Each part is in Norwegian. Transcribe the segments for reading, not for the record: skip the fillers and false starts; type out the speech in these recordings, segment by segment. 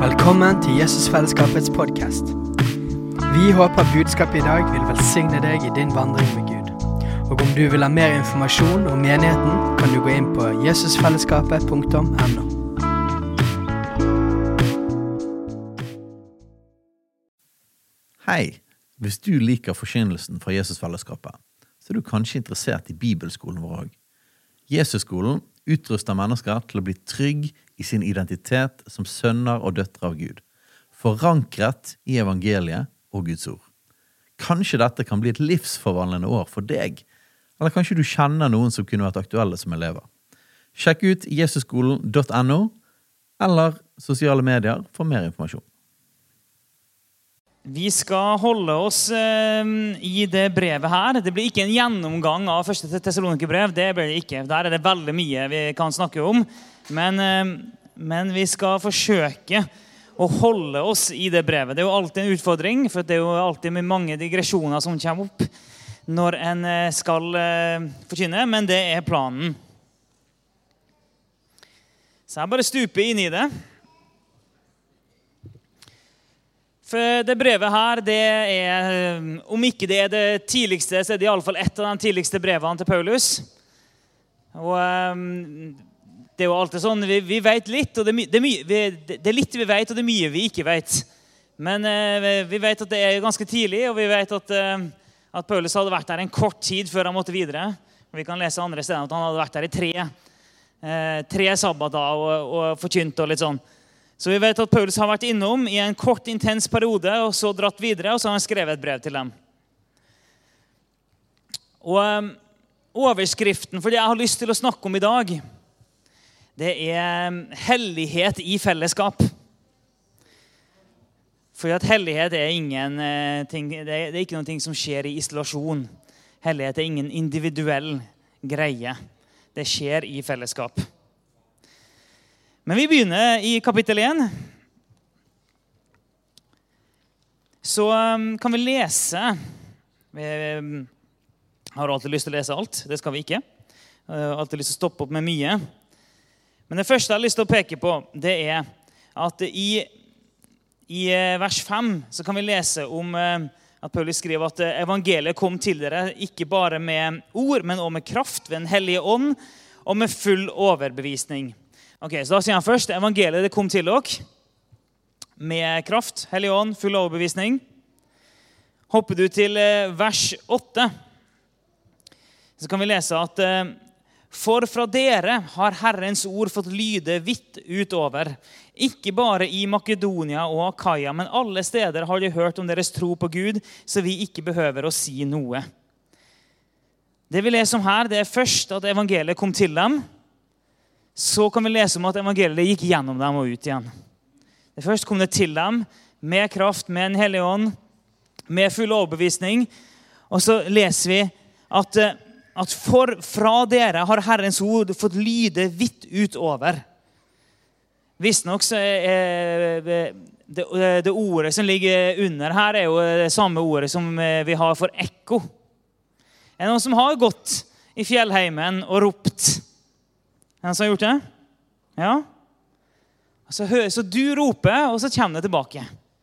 Velkommen til Jesusfellesskapets podcast. Vi håper budskapet I dag vil velsigne deg I din vandring med Gud. Og om du vil ha mer informasjon om menigheten, kan du gå inn på jesusfellesskapet.no. Hei, hvis du liker forkynnelsen fra Jesusfellesskapet, så du kanskje interessert I bibelskolen vår også. Jesusskolen utruster mennesker til å bli trygg I sin identitet som sønner og døtre av Gud, forankret I evangeliet og Guds ord. Kanskje dette kan bli et livsforvandlende år for deg, eller kanskje du kjenner noen som kunne vært aktuelle som elever. Sjekk ut jesusskolen.no eller sosiale medier for mer informasjon. Vi skal holde oss I det brevet her. Det blir ikke en gjennomgang av første Tessalonikerbrev. Det blir det ikke. Der det veldig mye vi kan snakke om. Men vi skal forsøke å holde oss I det brevet. Det jo alltid en utfordring, for det jo alltid mange digresjoner som kommer opp når en skal forkynne, men det planen. Så jeg bare stuper inn I det. For det brevet her, det om ikke det det tidligste, så det I alle fall et av de tidligste brevene til Paulus. Og det jo alltid sånn, vi vet litt, og det litt vi vet, og det mye vi ikke vet. Men vi vet at det ganske tidlig, og vi vet at Paulus hadde vært der en kort tid før han måtte videre. Og vi kan lese andre steder at han hadde vært der I tre sabbater og forkynt og litt sånn. Så vi vet at Paulus har vært innom I en kort, intens periode, og så dratt videre, og så har han skrevet et brev til dem. Og overskriften for det jeg har lyst til å snakke om I dag, det hellighet I fellesskap. For at hellighet ingenting, det ikke noe som skjer I isolasjon. Hellighet ingen individuell greie. Det skjer I fellesskap. Men vi begynner I kapittel 1. Så kan vi lese. Vi har alltid lyst til å lese alt. Det skal vi ikke. Jeg har alltid lyst til å stoppe opp med mye. Men det første jeg har lyst til å peke på, det at I vers 5 så kan vi lese om at Paulus skriver at evangeliet kom til dere ikke bare med ord, men også med kraft ved den hellige ånd og med full overbevisning. Ok, så da sier han først, evangeliet det kom til dere med kraft, hellig ånd, full overbevisning. Hopper du til vers 8, så kan vi lese at for fra dere har Herrens ord fått lyde vidt utover, ikke bare I Makedonia og Akaia, men alle steder har de hørt om deres tro på Gud, så vi ikke behøver å si noe. Det vi leser om her, det først at evangeliet kom til dem, så kan vi lese om at evangeliet gikk gjennom dem og ut igjen. Det først kom det til dem med kraft, med en hellig ånd, med full overbevisning. Og så leser vi at fra dere har Herrens ord fått lyde vidt utover. Visstnok så det ordet som ligger under her jo det samme ordet som vi har for ekko. Det noen som har gått I fjellheimen og ropt? Han som har gjort det? Ja. Så du roper, og så kommer det tilbake.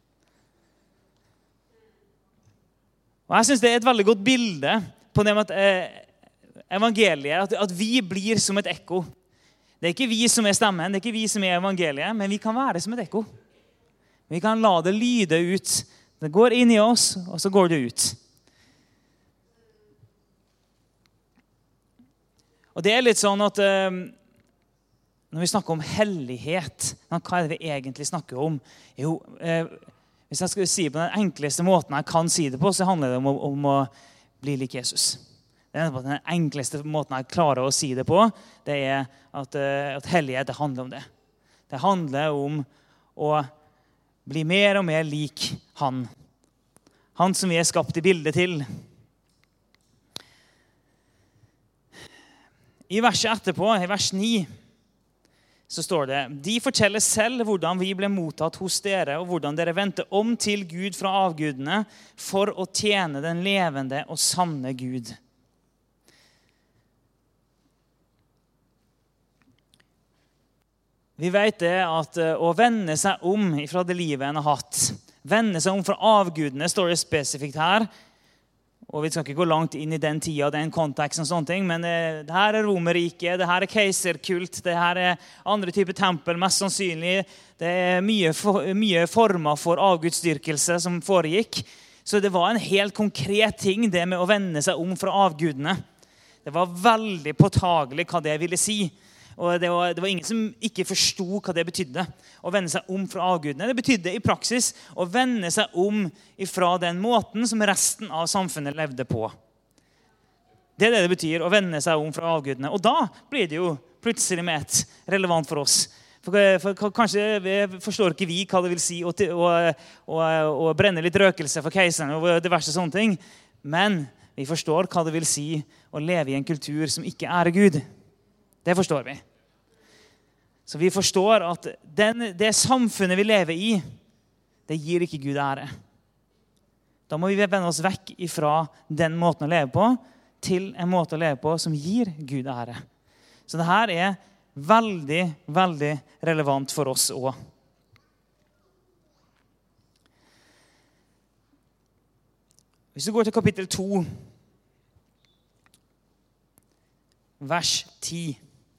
Og jeg synes det et veldig godt bilde på det med at evangeliet, at vi blir som et ekko. Det ikke vi som stemmen, det ikke vi som evangeliet, men vi kan være som et ekko. Vi kan la det lyde ut. Det går inn I oss, og så går det ut. Og det litt sånn at når vi snakker om hellighet, hva det vi egentlig snakker om? Jo, hvis jeg skal si på den enkleste måten jeg kan si det på, så handler det om å bli lik Jesus. Det den enkleste måten jeg klarer å si det på, det at hellighet det handler om det. Det handler om å bli mer og mer lik han. Han som vi skapt I bildet til. I verset etterpå, I vers 9, så står det, de forteller selv hvordan vi ble mottatt hos dere, og hvordan dere vendte om til Gud fra avgudene for å tjene den levende og sanne Gud. Vi vet det at å vende seg om fra det livet en har hatt, vende seg om fra avgudene, står det spesifikt her. Og vi skal ikke gå langt inn i den tida, den konteksten og sånne ting, men det her Romerriket, det her keiserkult, det her andre typer tempel, mest sannsynlig. Det mye former for avgudsdyrkelse som foregikk. Så det var en helt konkret ting, det med å vende seg om fra avgudene. Det var veldig påtagelig hva det ville si. Og det var ingen som ikke forstod hva det betydde. Å vende seg om fra avgudene. Det betydde i praksis å vende seg om fra den måten som resten av samfunnet levde på. Det det betyr, å vende seg om fra avgudene. Og da blir det jo plutselig mer relevant for oss. For kanskje forstår ikke vi hva det vil si å brenne litt røkelse for keiseren og diverse sånne ting. Men vi forstår hva det vil si å leve i en kultur som ikke er Gud. Det forstår vi. Så vi forstår at det samfunnet vi lever i, det gir ikke Gud ære. Da må vi vende oss vekk fra den måten å leve på, til en måte å leve på som gir Gud ære. Så det her veldig, veldig relevant for oss også. Hvis du går til kapittel 2, vers 10,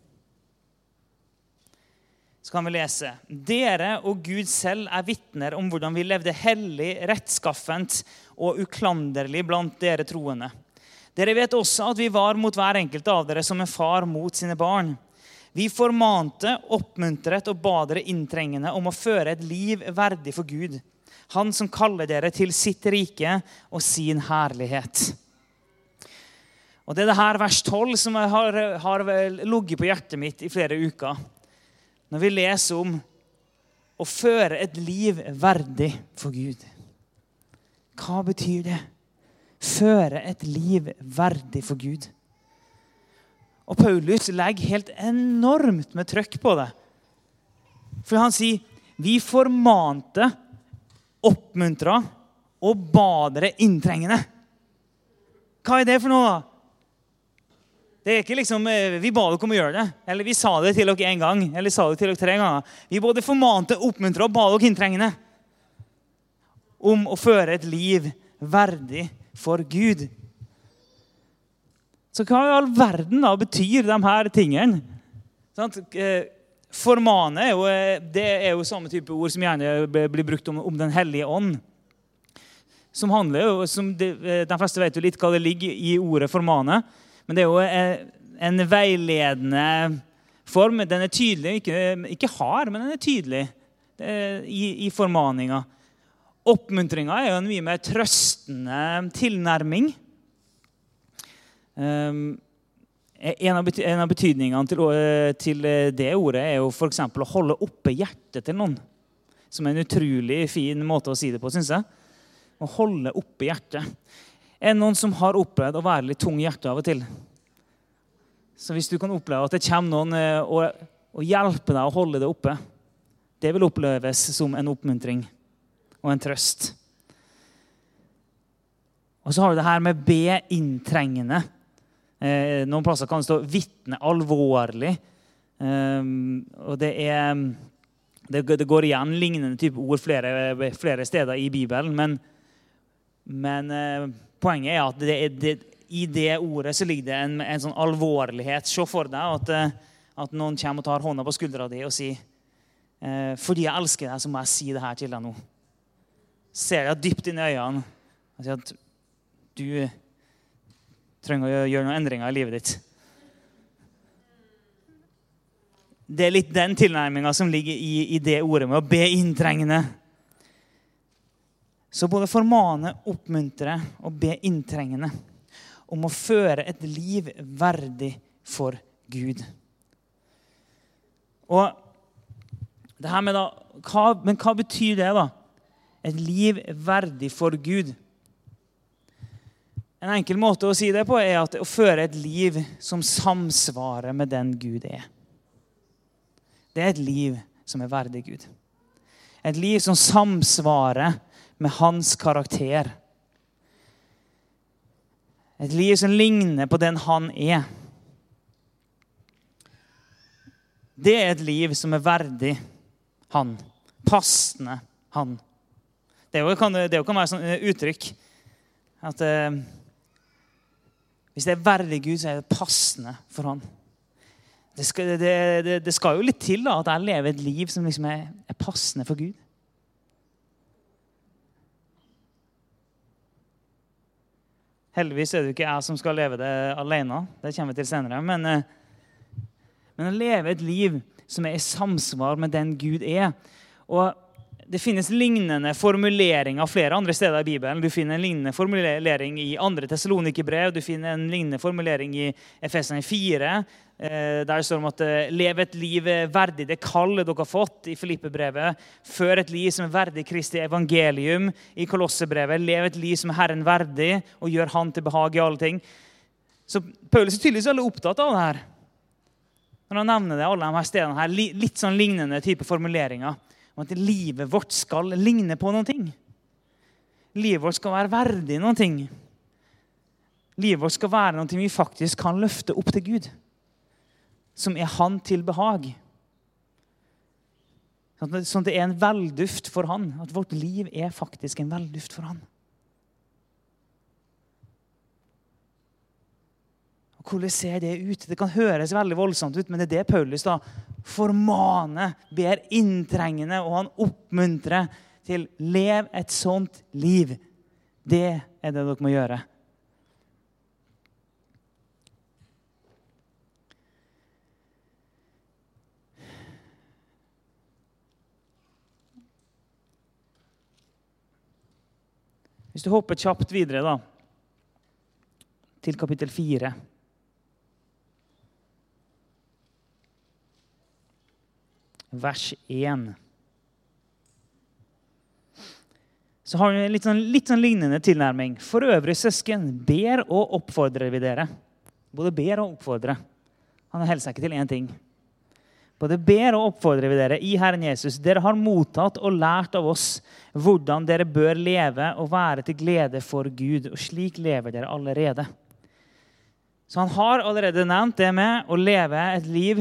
så kan vi lese: Dere og Gud selv vitner om hvordan vi levde hellig, rettskaffent og uklanderlig blant dere troende. Dere vet også at vi var mot hver enkelt av dere som en far mot sine barn. Vi formante, oppmuntret og ba dere inntrengende om å føre et liv verdig for Gud, han som kaller dere til sitt rike og sin herlighet. Og det det her vers 12 som har ligget på hjertet mitt i flere uker. Når vi leser om å føre et liv verdig for Gud. Hva betyr det? Føre et liv verdig for Gud. Og Paulus legger helt enormt med trykk på det. For han sier, vi formante, oppmuntret og ba dere inntrengende. Hva det for noe da? Det ikke liksom, vi ba dere om å gjøre det, eller vi sa det til dere en gang, eller sa det til dere 3 ganger. Vi både formante, oppmuntret og ba dere inntrengende om å føre et liv verdig for Gud. Så hva i all verden da betyr de her tingene? Formane det jo samme type ord som gjerne blir brukt om den hellige ånd. Som handler jo, de fleste vet jo litt hva det ligger i ordet formane. Men det jo en veiledende form. Den tydelig, ikke hard, men den tydelig i formaninga. Oppmuntringa jo en mye mer trøstende tilnærming. En av betydningene til det ordet jo for eksempel å holde oppe hjertet til noen. Som en utrolig fin måte å si det på, synes jeg. Å holde oppe hjertet. Noen som har opplevd å være litt tung i hjertet av og til. Så hvis du kan oppleve at det kommer noen og hjelper deg å holde det oppe, det vil oppleves som en oppmuntring og en trøst. Og så har du det her med be inntrengende. Noen plasser kan det stå vitne alvorlig. Og det går igjen lignende type ord flere steder i Bibelen, men poenget at i det ordet så ligger det en sånn alvorlighet. Se for deg at noen kommer og tar hånda på skuldra di og sier, fordi jeg elsker deg, så må jeg si det her til deg nå. Ser deg dypt inn i øynene og sier at du trenger å gjøre noen endringer i livet ditt. Det litt den tilnærmingen som ligger i det ordet med å be inntrengende. Så både formane, oppmuntre og be inntrengende om å føre et liv verdig for Gud. Og det her med da, men hva betyr det da? Et liv verdig for Gud. En enkel måte å si det på at å føre et liv som samsvarer med den Gud er. Det et liv som verdig Gud. Et liv som samsvarer med hans karakter. Et liv som ligner på den han er. det et liv som verdig han. Passende han. Det kan være sånn uttrykk at hvis det verdig Gud, så det passende for han. Det skal jo litt til da, at jeg lever et liv som liksom er passende for Gud. Heldigvis det jo ikke jeg som skal leve det alene. Det kommer vi til senere. Men å leve et liv som i samsvar med den Gud Og det finnes lignende formuleringer flere andre steder i Bibelen. Du finner en lignende formulering i 2. Tessalonikerbrev. Du finner en lignende formulering i Efeserne 4. Der det står om at leve et liv verdig det kallet dere har fått i Filippebrevet. Før et liv som verdig Kristi evangelium i Kolossebrevet. Leve et liv som Herren verdig og gjør han til behag i alle ting. Så Paulus tydeligvis veldig opptatt av det her. Når han nevner det, alle de her stedene her, litt sånn lignende type formuleringer. Om at livet vårt skal ligne på noen ting. Livet vårt skal være verdig noen ting. Livet vårt skal være noe vi faktisk kan løfte opp til Gud. Som han til behag. Sånn at det en velduft for han. At vårt liv faktisk en velduft for han. Og hvordan ser det ut? Det kan høres veldig voldsomt ut, men det det Paulus da formaner, ber inntrengende, og han oppmuntrer til lev et sånt liv. Det det dere må gjøre. Hvis du hopper kjapt videre da, til kapittel 4. Vers 1. Så har vi en litt sånn lignende tilnærming. For øvrig søsken, ber og oppfordrer vi dere. Både ber og oppfordrer. Han helser ikke til en ting. Både ber og oppfordrer vi dere i Herren Jesus. Dere har mottatt og lært av oss hvordan dere bør leve og være til glede for Gud. Og slik lever dere allerede. Så han har allerede nevnt det med å leve et liv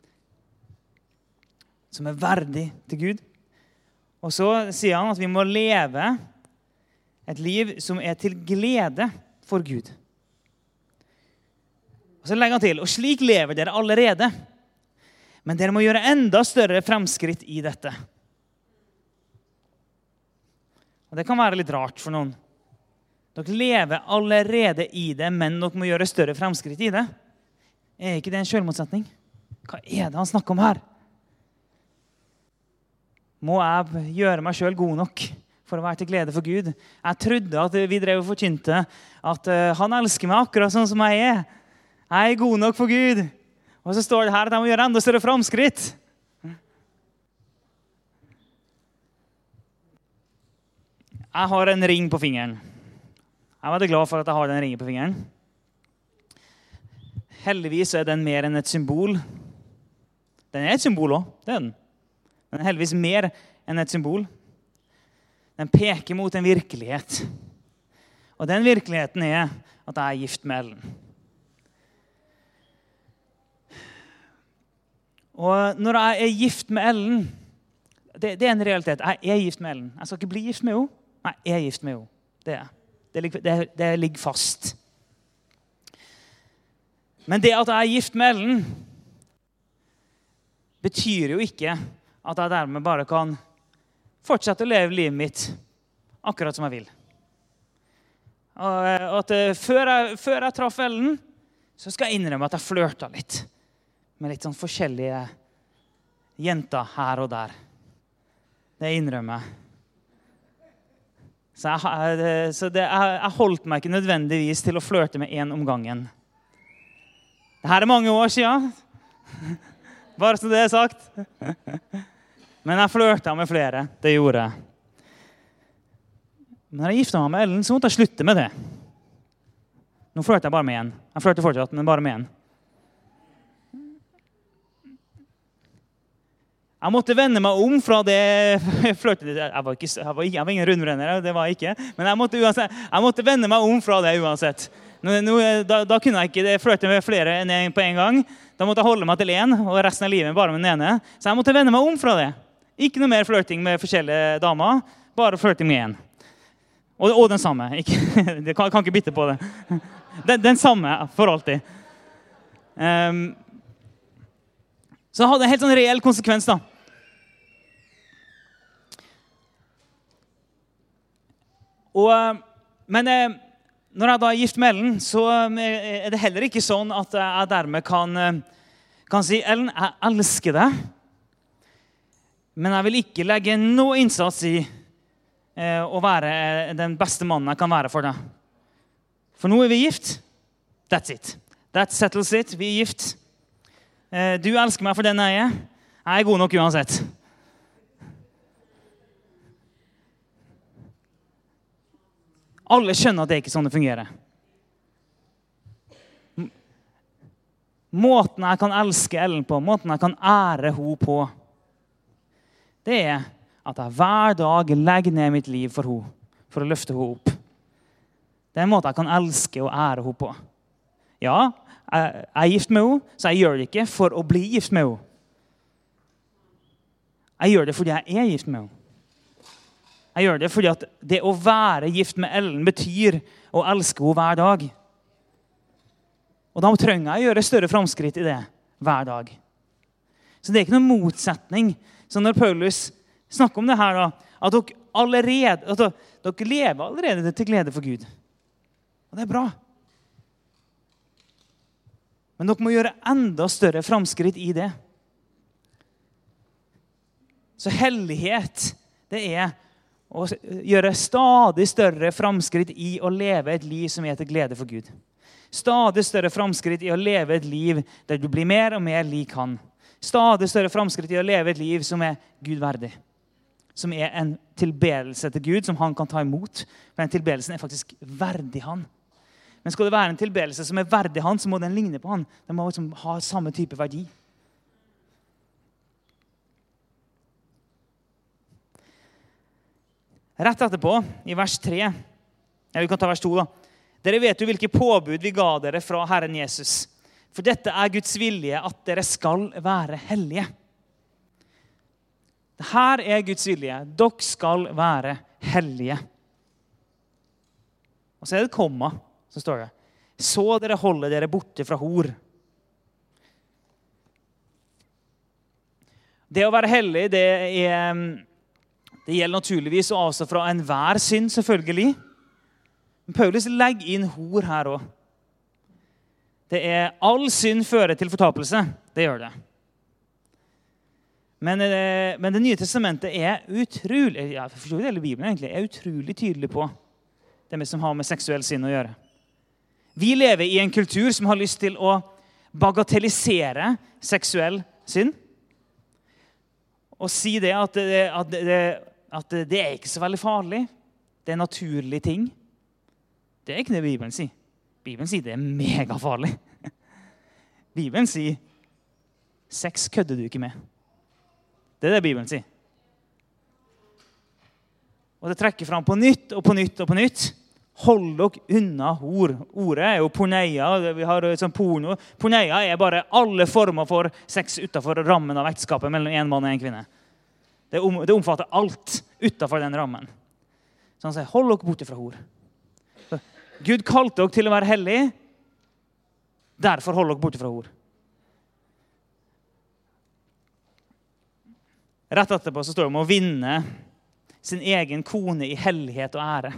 som verdig til Gud. Og så sier han at vi må leve et liv som til glede for Gud. Og så legger han til, og slik lever dere allerede. Men dere må gjøre enda større fremskritt i dette. Og det kan være litt rart for noen. Dere lever allerede i det, men dere må gjøre større fremskritt i det. Ikke det en selvmotsetning? Hva det han snakker om her? Må jeg gjøre meg selv god nok for å være til glede for Gud? Jeg trodde at vi drev og forkynte at han elsker meg akkurat sånn som jeg er. Jeg god nok for Gud. Og så står det her at jeg må gjøre enda større fremskritt. Jeg har en ring på fingeren. Jeg er veldig glad for at jeg har den ringen på fingeren. Heldigvis den mer enn et symbol. Den et symbol også, det den. Men heldigvis mer enn et symbol. Den peker mot en virkelighet. Og den virkeligheten at jeg er gift med Ellen. Og når jeg er gift med Ellen, det en realitet. Jeg er gift med Ellen. Jeg skal ikke bli gift med henne. Nei, jeg er gift med henne. Det ligger fast. Men det at jeg er gift med Ellen, betyr jo ikke at jeg dermed bare kan fortsette å leve livet mitt akkurat som jeg vil. Og at før jeg traff Ellen, så skal jeg innrømme at jeg flørtet litt med litt sånn forskjellige jenter her og der. Det innrømmer jeg. Så jeg holdt meg ikke nødvendigvis til å flørte med en om gangen. Dette mange år siden. Bare så det sagt. Men jeg flørtet med flere. Det gjorde jeg. Men når jeg giftet meg med Ellen, så måtte jeg slutte med det. Nå flørter jeg bare med en. Jeg flørter fortsatt, men bare med en. Jeg måtte vende meg om fra det flørtet. Jeg var ingen rundbrenner, det var jeg ikke. Men jeg måtte vende meg om fra det uansett. Da kunne jeg ikke flørte med flere enn en på en gang. Da måtte jeg holde meg til en, og resten av livet bare med den ene. Så jeg måtte vende meg om fra det. Ikke noe mer flørting med forskjellige damer, bare flørting med en. Og den samme. Jeg kan ikke bytte på det. Den samme for alltid. Så det hadde en helt sånn reell konsekvens da. Men når jeg da er gift med Ellen, så er det heller ikke sånn at jeg dermed kan si, Ellen, jeg elsker deg, men jeg vil ikke legge noe innsats i å være den beste mannen jeg kan være for deg. For nå er vi gift. That's it. That settles it. Vi er gift. Du elsker meg for den jeg er. Jeg er god nok uansett. Alle skjønner at det ikke er sånn det fungerer. Måten jeg kan elske Ellen på, måten jeg kan ære henne på, det er at jeg hver dag legger ned mitt liv for henne, for å løfte henne opp. Det er en måte jeg kan elske og ære henne på. Ja, jeg er gift med henne, så jeg gjør det ikke for å bli gift med henne. Jeg gjør det fordi jeg er gift med henne. Jeg gjør det fordi at det å være gift med Ellen betyr å elske henne hver dag. Og da trenger jeg å gjøre større fremskritt i det hver dag. Så det er ikke noen motsetning. Så når Paulus snakker om det her, da, at dere lever allerede til glede for Gud. Og det er bra. Men dere må gjøre enda større fremskritt i det. Så hellighet, det er å gjøre stadig større fremskritt i å leve et liv som er til glede for Gud. Stadig større fremskritt i å leve et liv der du blir mer og mer lik han. Stadig større fremskritt i å leve et liv som er Gud verdig. Som er en tilbedelse til Gud som han kan ta imot. For den tilbedelsen er faktisk verdig han. Men skal det være en tilbedelse som er verdig han, så må den ligne på han. Den må liksom ha samme type verdi. Rett etterpå, i vers 3, eller vi kan ta vers 2 da. Dere vet jo hvilke påbud vi ga dere fra Herren Jesus. For dette er Guds vilje at dere skal være hellige. Her er Guds vilje. Dere skal være hellige. Og så er det et komma, så står det. Så dere holder dere borte fra hor. Det å være hellig, det gjelder naturligvis å avstå fra enhver synd, selvfølgelig. Men Paulus legger inn hor her også. Det er all synd fører til fortapelse. Det gjør det. Men det nye testamentet er utrolig, jeg forstår det hele Bibelen egentlig, er utrolig tydelig på det som har med seksuell synd å gjøre. Vi lever i en kultur som har lyst til å bagatellisere seksuell synd. Og si det at det er ikke så veldig farlig. Det er naturlige ting. Det er ikke det Bibelen sier. Bibelen sier det er megafarlig. Bibelen sier sex kødder du ikke med. Det er det Bibelen sier. Og det trekker fram på nytt og på nytt og på nytt. Hold dere unna hor. Ordet er jo porneia. Vi har sånn porno. Porneia er bare alle former for sex utenfor rammen av ekteskapet mellom en mann og en kvinne. Det omfatter alt utenfor den rammen. Så han sier, hold dere borte fra hor. Gud kalte dere til å være hellig. Derfor hold dere borte fra hor. Rett etterpå så står det om å vinne sin egen kone i hellighet og ære.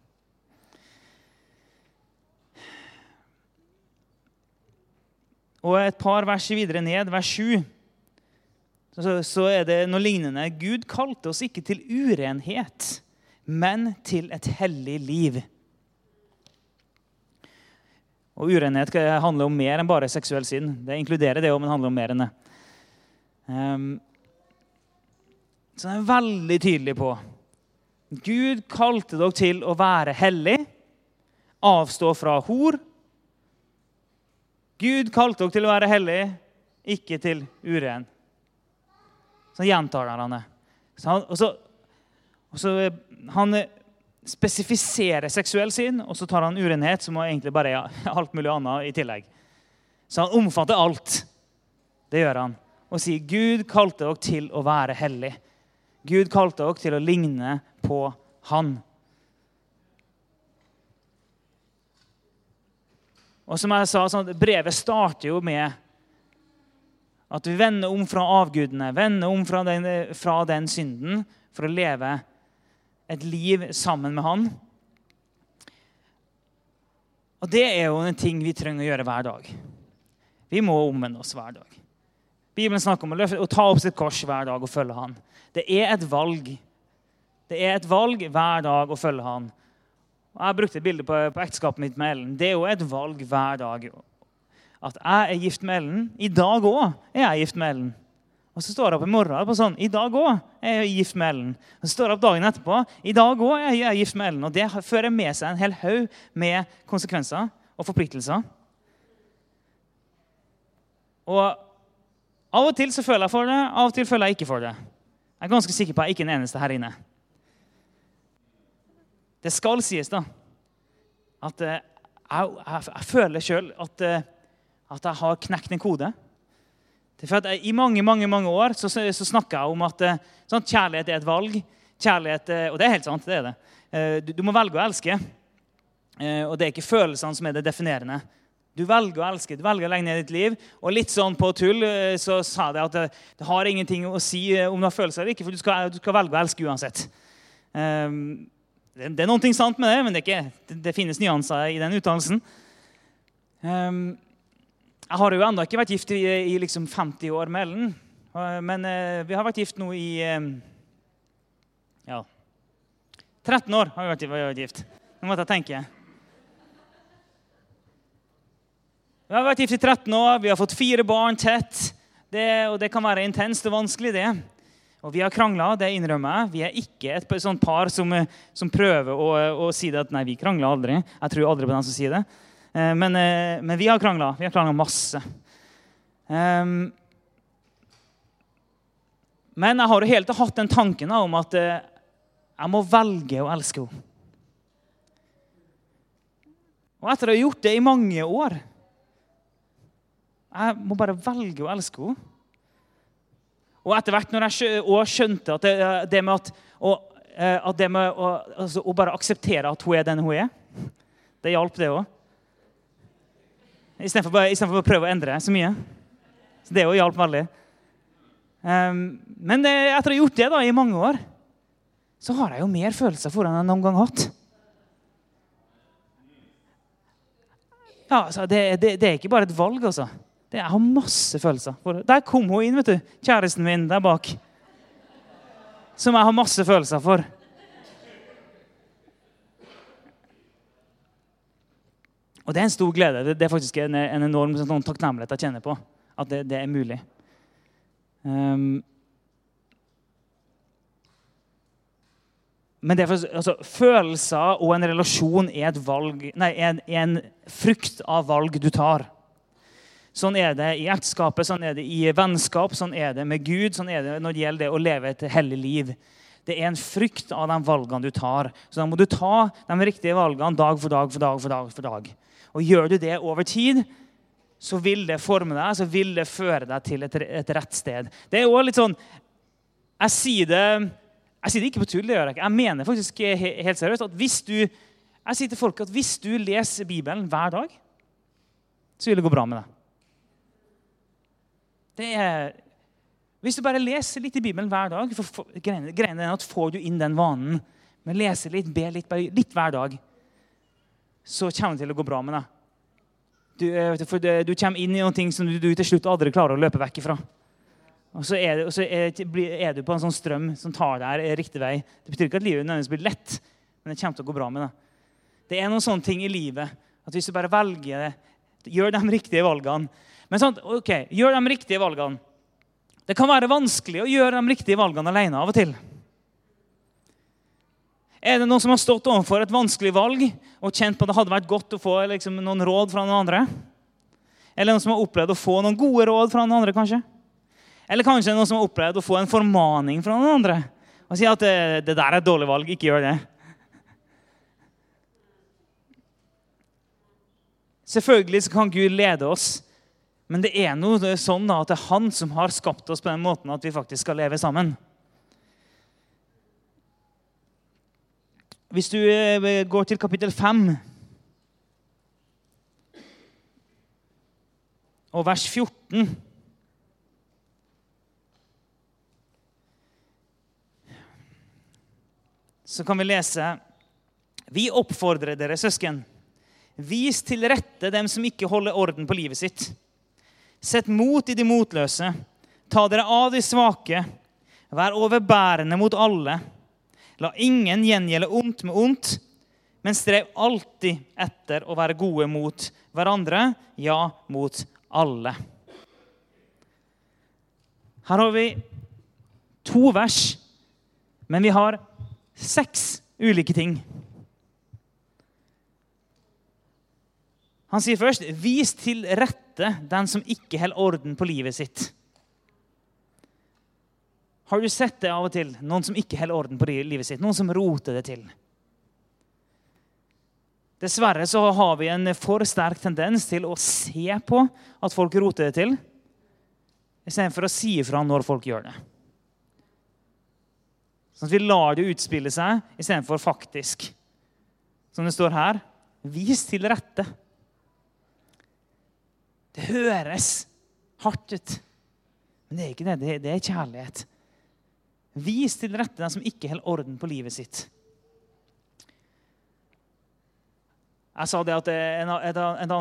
Og et par vers videre ned, vers 7, så er det noe lignende. Gud kalte oss ikke til urenhet, men til et hellig liv. Og urenhet handler om mer enn bare seksuell synd. Det inkluderer det, men handler om mer enn det. Så det er veldig tydelig på. Gud kalte dere til å være hellig, avstå fra hor. Gud kalte dere til å være hellig, ikke til uren. Så gjentar han det. Han spesifiserer seksuell synd, og så tar han urenhet, som egentlig bare er alt mulig annet i tillegg. Så han omfatter alt. Det gjør han. Og sier, Gud kalte dere til å være hellig. Gud kalte dere til å ligne på han. Og som jeg sa, sånn, brevet starter jo med at vi vender om fra avgudene, vender om fra den synden, for å leve et liv sammen med han. Og det er jo en ting vi trenger å gjøre hver dag. Vi må omvende oss hver dag. Bibelen snakker om å ta opp sitt kors hver dag og følge han. Det er et valg. Det er et valg hver dag å følge han. Og jeg brukte et bilde på ekteskapet mitt med Ellen. Det er jo et valg hver dag. At jeg er gift med Ellen. I dag også er jeg gift med Ellen. Og så står jeg opp i morgen på sånn, i dag også er jeg gift med Ellen. Og så står jeg opp dagen etterpå, i dag også er jeg gift med Ellen. Og det fører med seg en hel haug med konsekvenser og forpliktelser. Og av og til så føler jeg for det, av og til føler jeg ikke for det. Jeg er ganske sikker på at jeg ikke er den eneste her inne. Det skal sies da, at jeg føler selv at jeg har knekt en kode. Det er for at I mange år så snakker jeg om at sånn, kjærlighet er et valg. Kjærlighet, og det er helt sant, det er det. Du må velge å elske. Og det er ikke følelsene som er det definerende. Du velger å elske, du velger å legge ned ditt liv. Og litt sånn på tull så sa jeg at det har ingenting å si om du har følelser eller ikke, for du skal velge å elske uansett. Det er noen ting sant med det, men det finnes nyanser I den utdannelsen. Jeg har jo enda ikke vært gift I liksom 50 år med Ellen, men vi har vært gift nå I 13 år har vi vært gift. Nå måtte jeg tenke. Vi har vært gift I 13 år, vi har fått 4 barn tett, og det kan være intenst og vanskelig det. Og vi har kranglet, det innrømmer jeg. Vi ikke et sånt par som prøver å si det at nei, vi krangler aldri. Jeg tror aldri på den som sier det. Men vi har kranglet masse. Men jeg har jo helt hatt den tanken om at jeg må velge å elske henne. Og etter å ha gjort det I mange år, jeg må bare velge å elske henne. Og etter hvert når jeg også skjønte at det med å bare akseptere at hun den hun det hjalp det også. I stedet for å prøve å endre så mye. Så det hjalp veldig. Men etter å ha gjort det da, I mange år, så har jeg jo mer følelser for henne enn jeg noen gang hatt. Ja, altså, det ikke bare et valg, altså. Jeg har masse følelser. Der kom hun inn, vet du. Kjæresten min der bak. Som jeg har masse følelser for. Og det en stor glede. Det faktisk en enorm sånn, takknemlighet jeg kjenner på. At det mulig. Men altså, følelser og en relasjon et valg, en frukt av valg du tar. Sånn det I ekteskapet, sånn det I vennskap, sånn det med Gud, sånn det når det gjelder det å leve et hellig liv. Det en frukt av de valgene du tar. Så da må du ta de riktige valgene dag for dag. Og gjør du det over tid, så vil det forme deg, så vil det føre deg til et rett sted. Det også litt sånn, jeg sier det ikke på tull, det gjør jeg ikke. Jeg mener faktisk helt seriøst at jeg sier til folk at hvis du leser Bibelen hver dag, så vil det gå bra med deg. Hvis du bare leser litt I Bibelen hver dag, greien at får du inn den vanen, men leser litt, be litt, bare litt hver dag, så kommer det til å gå bra med deg. Du kommer inn I noen ting som du til slutt aldri klarer å løpe vekk ifra. Og så er du på en sånn strøm som tar deg riktig vei. Det betyr ikke at livet nødvendigvis blir lett, men det kommer til å gå bra med deg. Det noen sånne ting I livet, at hvis du bare velger det, gjør de riktige valgene. Men sånn, ok, gjør de riktige valgene. Det kan være vanskelig å gjøre de riktige valgene alene av og til. Det noen som har stått overfor et vanskelig valg og kjent på at det hadde vært godt å få liksom, noen råd fra noen andre? Eller noen som har opplevd å få noen gode råd fra noen andre, kanskje? Eller kanskje noen som har opplevd å få en formaning fra noen andre og si at det der et dårlig valg, ikke gjør det. Selvfølgelig så kan Gud lede oss, men det noe sånn da, at det han som har skapt oss på den måten at vi faktisk skal leve sammen. Hvis du går til kapittel 5, og vers 14, så kan vi lese: Vi oppfordrer dere, søsken. Vis til rette dem som ikke holder orden på livet sitt. Sett mot i de motløse. Ta dere av de svake. Vær overbærende mot alle. La ingen gjengjelde ondt med ondt, men strev alltid etter å være gode mot hverandre, ja, mot alle. Her har vi 2 vers, men vi har 6 ulike ting. Han sier først: vis til rette den som ikke holder orden på livet sitt. Har du sett det av og til? Noen som ikke holder orden på livet sitt. Noen som roter det til. Dessverre så har vi en for sterk tendens til å se på at folk roter det til, i stedet for å si ifra når folk gjør det. Sånn at vi lar det utspille seg, i stedet for faktisk. Som det står her: vis til rette. Det høres hardt ut, men det ikke det. Det kjærlighet. Vis til rette den som ikke holder orden på livet sitt. Jeg sa det at en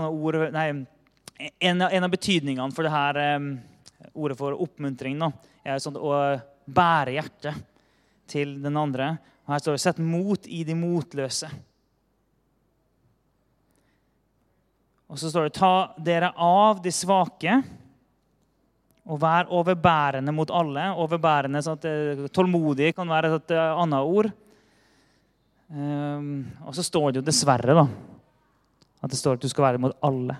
av betydningene for det her ordet for oppmuntring da, sånn å bære hjertet til den andre. Og her står det: sett mot i de motløse. Og så står det: ta dere av de svake, og vær overbærende mot alle. Overbærende, sånn at tålmodig kan være et annet ord. Og så står det jo dessverre da, at det står at du skal være mot alle.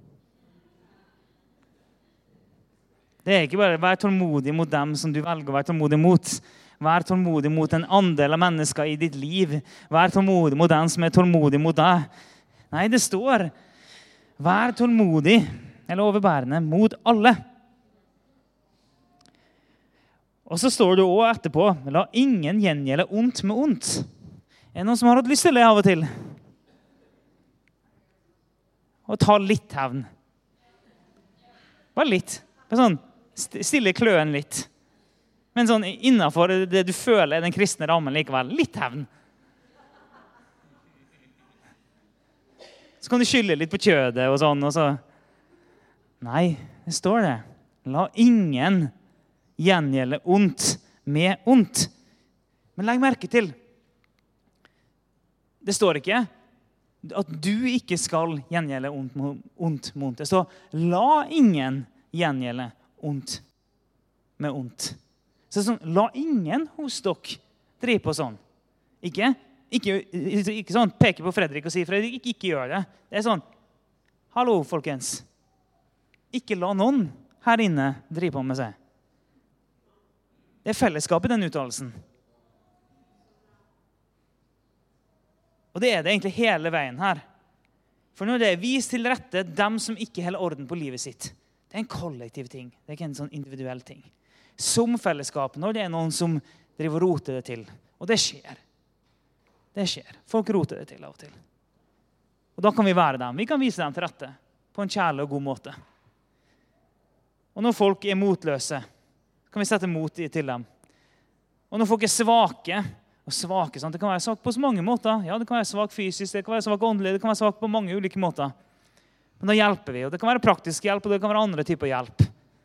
Det ikke bare vær tålmodig mot dem som du velger å være tålmodig mot. Vær tålmodig mot en andel av mennesker i ditt liv. Vær tålmodig mot den som tålmodig mot deg. Nei, det står: vær tålmodig, eller overbærende, mot alle. Og så står det også etterpå: la ingen gjengjelde ondt med ondt. Det noen som har hatt lyst til det av og til? Og ta litt hevn. Bare litt. Bare sånn, stille kløen litt. Men sånn innenfor det du føler den kristne rammen likevel. Litt hevn. Så kan du skylde litt på kjødet og sånn. Og så. Nei, det står det. La ingen gjengjelde ondt med ondt. Men legg merke til. Det står ikke at du ikke skal gjengjelde ondt med ondt. Det står: la ingen gjengjelde ondt med ondt. Så sånn, la ingen hos dere drive på sånn. Ikke sånn, peke på Fredrik og si: Fredrik, ikke gjør det. Det sånn: hallo, folkens. Ikke la noen her inne drive på med seg. Det fellesskap i den uttalelsen. Og det det egentlig hele veien her. For når det vis til rette dem som ikke holder orden på livet sitt. Det en kollektiv ting. Det ikke en sånn individuell ting. Som fellesskap, når det noen som driver og roter det til. Og det skjer. Det skjer. Folk roter det til av og til. Og da kan vi være dem. Vi kan vise dem til rette. På en kjærlig og god måte. Og når folk motløse, kan vi sette mot til dem. Og når folk svake, og svake, sånn, det kan være svak på så mange måter. Ja, det kan være svak fysisk, det kan være svak åndelig, det kan være svak på mange ulike måter. Men da hjelper vi, og det kan være praktisk hjelp, og det kan være andre typer hjelp.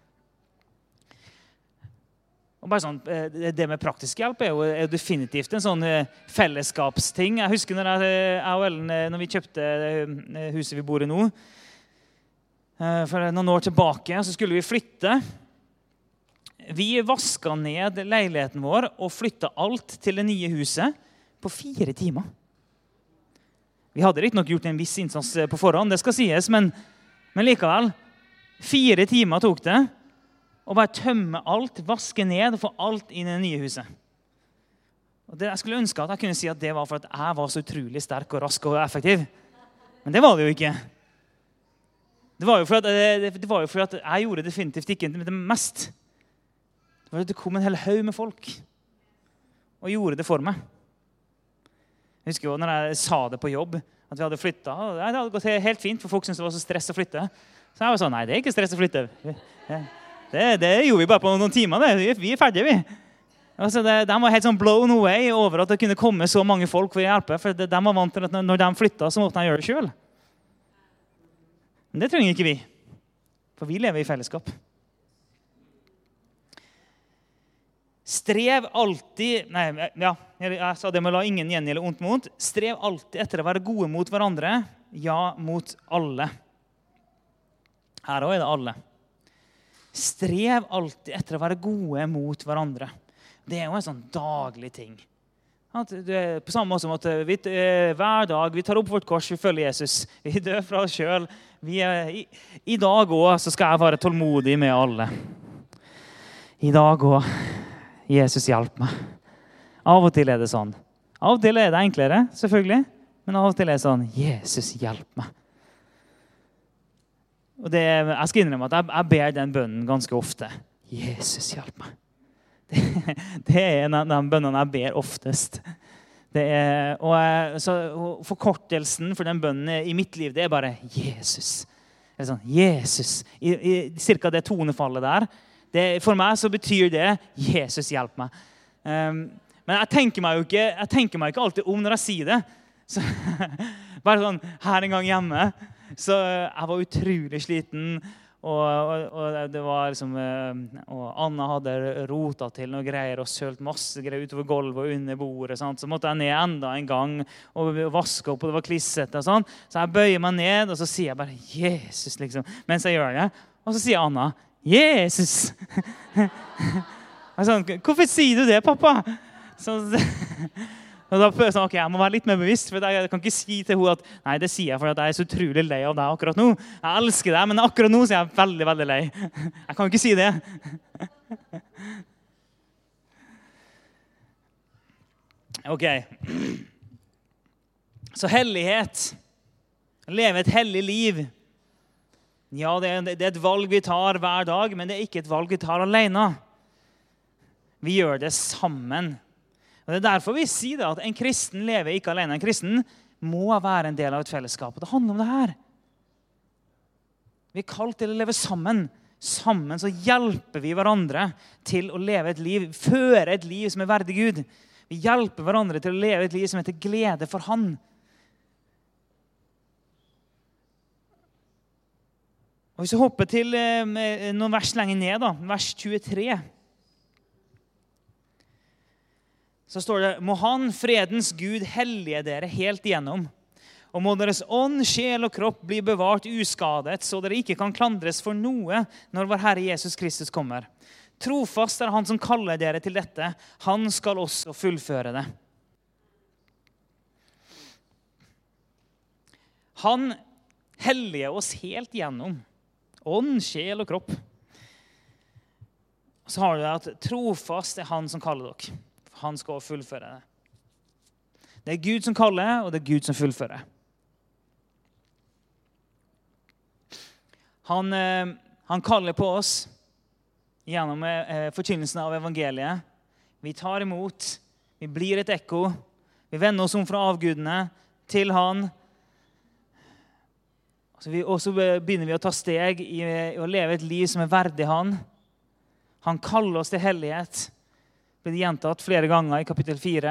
Og bare sånn, det med praktisk hjelp jo definitivt en sånn fellesskapsting. Jeg husker når jeg og Ellen, når vi kjøpte huset vi bor i nå, for noen år tilbake, så skulle vi flytte. Vi vasket ned leiligheten vår og flyttet alt til det nye huset på 4 timer. Vi hadde ikke nok gjort en viss innsats på forhånd, det skal sies, men likevel, 4 timer tok det å bare tømme alt, vaske ned og få alt inn i det nye huset. Og jeg skulle ønske at jeg kunne si at det var for at jeg var så utrolig sterk og rask og effektiv. Men det var det jo ikke. Det var jo for at jeg gjorde definitivt ikke det mest. Det var at det kom en hel haug med folk og gjorde det for meg. Jeg husker jo når jeg sa det på jobb, at vi hadde flyttet. Det hadde gått helt fint, for folk syntes det var så stress å flytte. Så jeg var sånn, nei, det er ikke stress å flytte. Det gjorde vi bare på noen timer. Vi er ferdige, vi. Altså, de var helt sånn blown away over at det kunne komme så mange folk for å hjelpe. For de var vant til at når de flyttet, så måtte de gjøre det selv. Men det trenger ikke vi. For vi lever i fellesskap. Strev alltid, jeg sa det med å la ingen gjengjelde ondt med ondt. Strev alltid etter å være gode mot hverandre, ja, mot alle. Her også er det alle. Strev alltid etter å være gode mot hverandre. Det er jo en sånn daglig ting. På samme måte som at hver dag vi tar opp vårt kors, vi følger Jesus. Vi dør fra oss selv. I dag også så skal jeg være tålmodig med alle. I dag også. Jesus, hjelp meg. Av og til er det sånn. Av og til er det enklere, selvfølgelig. Men av og til er det sånn, Jesus, hjelp meg. Og jeg skal innrømme at jeg ber den bønnen ganske ofte. Jesus, hjelp meg. Det er en av de bønnene jeg ber oftest. Så forkortelsen for den bønnen i mitt liv, det er bare Jesus. Det er sånn, Jesus. I cirka det tonefallet der. For meg så betyr det Jesus, hjelp meg. Men jeg tenker meg ikke alltid om når jeg sier det. Så, bare sånn, her en gang hjemme, så jeg var utrolig sliten, og det var liksom, og Anna hadde rotet til noe greier og sølt masse greier utover gulvet og under bordet, sant? Så måtte jeg ned enda en gang og vaske opp, og det var klissete og sånn. Så jeg bøyer meg ned, og så sier jeg bare Jesus, liksom, mens jeg gjør det. Og så sier Anna, Jesus! Sånn, hvorfor sier du det, pappa? Og da føler jeg sånn, ok, jeg må være litt mer bevisst, for jeg kan ikke si til henne at nei, det sier jeg for at jeg er så utrolig lei av deg akkurat nå. Jeg elsker deg, men akkurat nå så er jeg veldig, veldig lei. Jeg kan ikke si det. Ok. Så hellighet. Leve et hellig liv. Ja, det er et valg vi tar hver dag, men det er ikke et valg vi tar alene. Vi gjør det sammen. Og det er derfor vi sier det, at en kristen lever ikke alene. En kristen må være en del av et fellesskap. Det handler om det her. Vi er kalt til å leve sammen. Sammen så hjelper vi hverandre til å leve et liv, føre et liv som er verdig Gud. Vi hjelper hverandre til å leve et liv som er til glede for Han. Og hvis vi hopper til noen vers lenger ned, da, vers 23, så står det, må Han, fredens Gud, hellige dere helt igjennom, og må deres ånd, sjel og kropp bli bevart uskadet, så dere ikke kan klandres for noe når vår Herre Jesus Kristus kommer. Trofast er Han som kaller dere til dette. Han skal også fullføre det. Han helliger oss helt igjennom. Ånd, sjel og kropp. Så har du det at trofast er Han som kaller dere. Han skal fullføre det. Det er Gud som kaller, og det er Gud som fullfører. Han kaller på oss gjennom forkynnelsen av evangeliet. Vi tar imot, vi blir et ekko, vi vender oss om fra avgudene til Han. Og så begynner vi å ta steg i å leve et liv som er verdig Han. Han kaller oss til hellighet. Det blir gjentatt flere ganger i kapittel 4.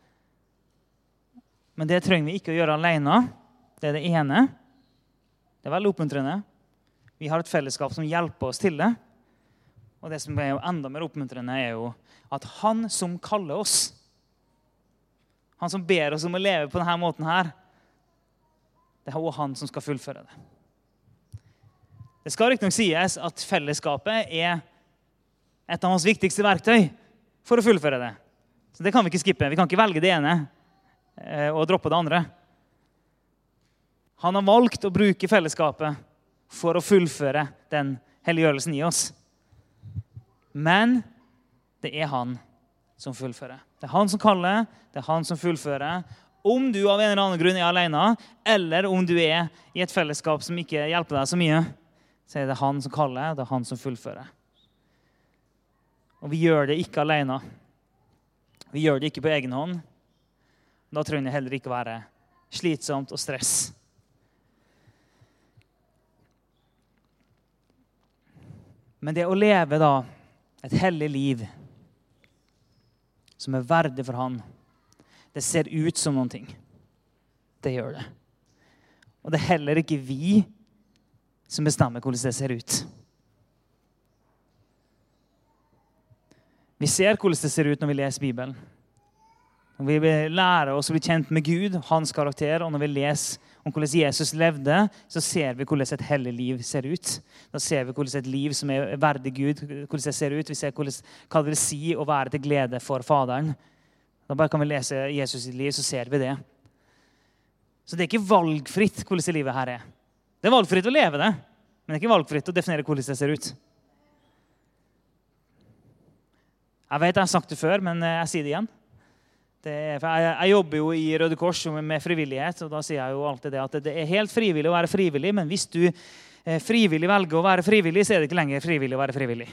Men det trenger vi ikke å gjøre alene. Det er det ene. Det er veldig oppmuntrende. Vi har et fellesskap som hjelper oss til det. Og det som er jo enda mer oppmuntrende er jo at Han som kaller oss, Han som ber oss om å leve på denne måten her, det er også Han som skal fullføre det. Det skal riktig nok sies at fellesskapet er et av hans viktigste verktøy for å fullføre det. Så det kan vi ikke skippe. Vi kan ikke velge det ene og droppe det andre. Han har valgt å bruke fellesskapet for å fullføre den helliggjørelsen i oss. Men det er Han som fullfører. Det er Han som kaller, det er Han som fullfører, Om du av en eller annen grunn alene, eller om du i et fellesskap som ikke hjelper deg så mye, så det han som kaller, det han som fullfører. Og vi gjør det ikke alene. Vi gjør det ikke på egen hånd. Da trenger det heller ikke være slitsomt og stress. Men det å leve da et hellig liv som verdig for han, det ser ut som noen ting. Det gjør det. Og det heller ikke vi som bestemmer hvordan det ser ut. Vi ser hvordan det ser ut når vi leser Bibelen. Når vi lærer oss å bli kjent med Gud, hans karakter, og når vi leser om hvordan Jesus levde, så ser vi hvordan et hellig liv ser ut. Da ser vi hvordan et liv som verdig Gud, hvordan det ser ut. Vi ser hva det vil si å være til glede for Faderen. Da bare kan vi lese Jesus sitt liv, så ser vi det. Så det ikke valgfritt hvordan det livet her Det valgfritt å leve det, men det ikke valgfritt å definere hvordan det ser ut. Jeg vet jeg har sagt det før, men jeg sier det igjen. Jeg jobber jo i Røde Kors med frivillighet, og da sier jeg jo alltid det at det helt frivillig å være frivillig, men hvis du frivillig velger å være frivillig, så det ikke lenger frivillig å være frivillig.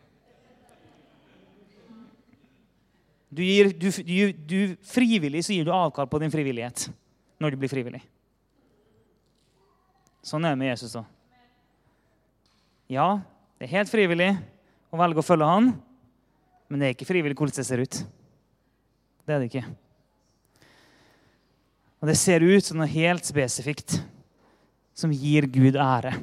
Du frivillig så gir du avkall på din frivillighet når du blir frivillig. Sånn det med Jesus da. Ja, det helt frivillig å velge å følge han, men det ikke frivillig hvordan det ser ut. Det det ikke. Og det ser ut som noe helt spesifikt som gir Gud ære.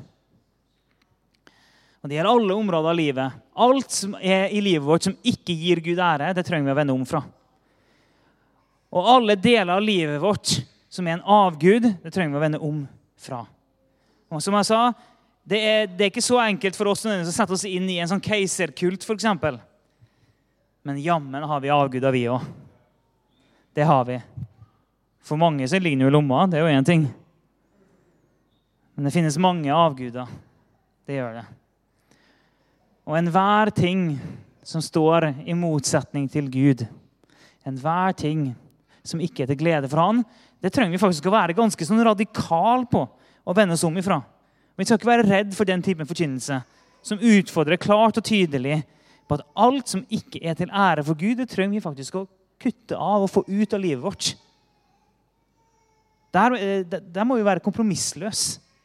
Og det gjelder alle områder av livet. Alt som i livet vårt som ikke gir Gud ære, det trenger vi å vende om fra. Og alle deler av livet vårt som en avgud, det trenger vi å vende om fra. Og som jeg sa, det ikke så enkelt for oss å sette oss inn i en sånn keiserkult for eksempel. Men jammen har vi avguder vi også. Det har vi. For mange så ligger det jo i lomma, det jo en ting. Men det finnes mange avguder. Det gjør det. Og enhver ting som står i motsetning til Gud, enhver ting som ikke til glede for han, det trenger vi faktisk å være ganske sånn radikal på å vende oss om ifra. Vi skal ikke være redd for den typen forkynnelse som utfordrer klart og tydelig på at alt som ikke til ære for Gud, det trenger vi faktisk å kutte av og få ut av livet vårt. Der må vi være kompromissløs.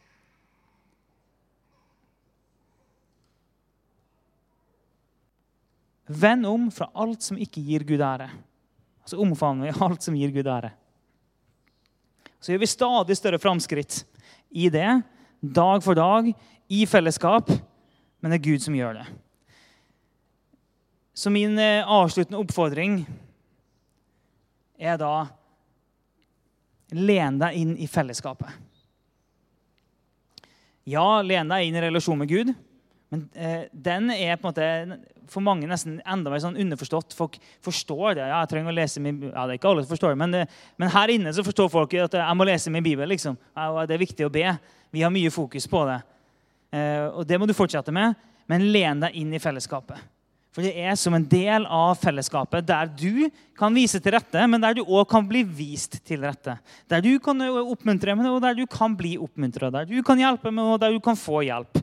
Vend om fra alt som ikke gir Gud ære. Så omfavner vi alt som gir Gud ære. Så gjør vi stadig større framskritt i det, dag for dag, i fellesskap, men det Gud som gjør det. Så min avsluttende oppfordring da len deg inn i fellesskapet. Ja, len deg inn i relasjon med Gud, men den på en måte for mange nesten enda mer sånn underforstått. Folk forstår det. Ja, jeg trenger å lese min... Ja, det ikke alle som forstår det, men her inne så forstår folk at jeg må lese min Bibel, liksom. Ja, det viktig å be. Vi har mye fokus på det. Og det må du fortsette med, men len deg inn i fellesskapet. For det som en del av fellesskapet der du kan vise til rette, men der du også kan bli vist til rette. Der du kan oppmuntre med det, og der du kan bli oppmuntret. Der du kan hjelpe med det, og der du kan få hjelp.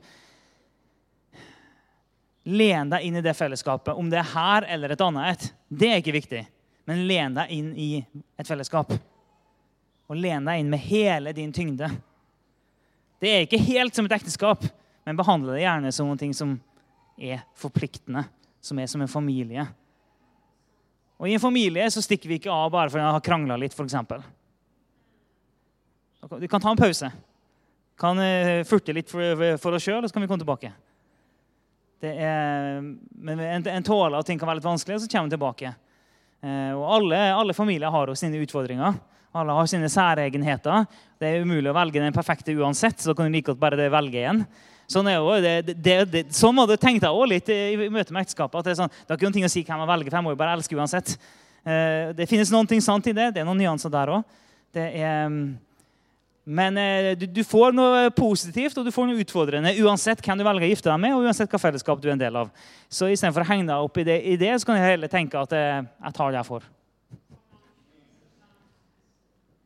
Len deg inn i det fellesskapet. Om det her eller et annet, det ikke viktig. Men len deg inn i et fellesskap. Og len deg inn med hele din tyngde. Det ikke helt som et ekteskap, men behandle det gjerne som noe som forpliktende. Som som en familie. Og i en familie så stikker vi ikke av bare for å ha kranglet litt, for eksempel. Du kan ta en pause. Kan furte litt for oss selv, og så kan vi komme tilbake. Men en tåler at ting kan være litt vanskelig, og så kommer vi tilbake. Og alle familier har jo sine utfordringer. Alle har sine særegenheter. Det umulig å velge den perfekte uansett, så kan du like godt bare velge igjen. Sånn sånn må du tenke deg også litt i møte med ekteskapet. At det er ikke noen ting å si hva man velger, for jeg må jo bare elske uansett. Det finnes noen ting sant i det. Det er noen nyanser der også. Men du får noe positivt, og du får noe utfordrende uansett hvem du velger å gifte deg med, og uansett hva fellesskap du en del av. Så i stedet for å henge deg opp i det så kan jeg heller tenke at jeg tar det jeg får.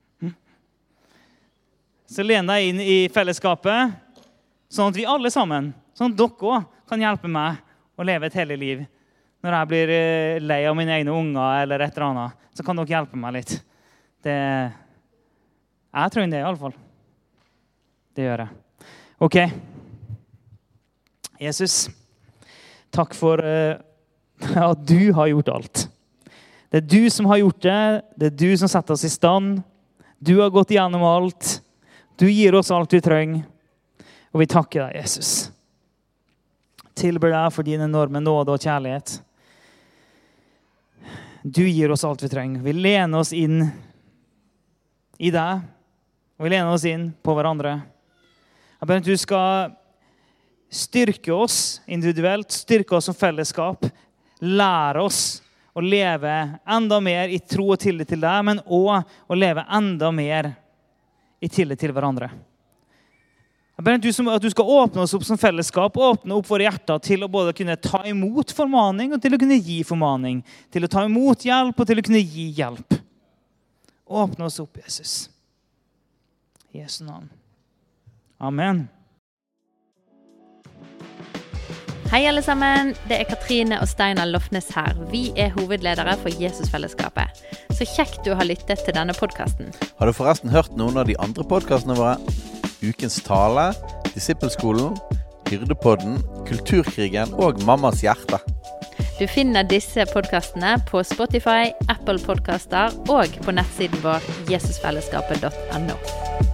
Så len deg inn i fellesskapet, sånn at vi alle sammen, sånn at dere også kan hjelpe meg å leve et hellig liv. Når jeg blir lei av mine egne unger eller et eller annet, så kan dere hjelpe meg litt. Jeg trenger det i alle fall. Det gjør jeg. Ok. Jesus, takk for at du har gjort alt. Det er du som har gjort det. Det er du som setter oss i stand. Du har gått igjennom alt. Du gir oss alt vi trenger. Og vi takker deg, Jesus. Tilber deg for din enorme nåde og kjærlighet. Du gir oss alt vi trenger. Vi lener oss inn i deg. Og vi lener oss inn på hverandre. Jeg ber at du skal styrke oss individuelt, styrke oss som fellesskap, lære oss å leve enda mer i tro og tillit til deg, men også å leve enda mer i tillit til hverandre. Jeg ber at du skal åpne oss opp som fellesskap, åpne opp våre hjerter til å både kunne ta imot formaning og til å kunne gi formaning, til å ta imot hjelp og til å kunne gi hjelp. Åpne oss opp, Jesus. I Jesu navn. Amen. Hei alle sammen, det er Katrine og Steinar Lofnes her. Vi er hovedledere for Jesusfellesskapet. Så kjekt du har lyttet til denne podcasten. Har du forresten hørt noen av de andre podcastene våre? Ukens tale, Disippelskolen, Hyrdepodden, Kulturkrigen og Mammas hjerte. Du finner disse podcastene på Spotify, Apple Podcaster og på nettsiden vår jesusfellesskapet.no.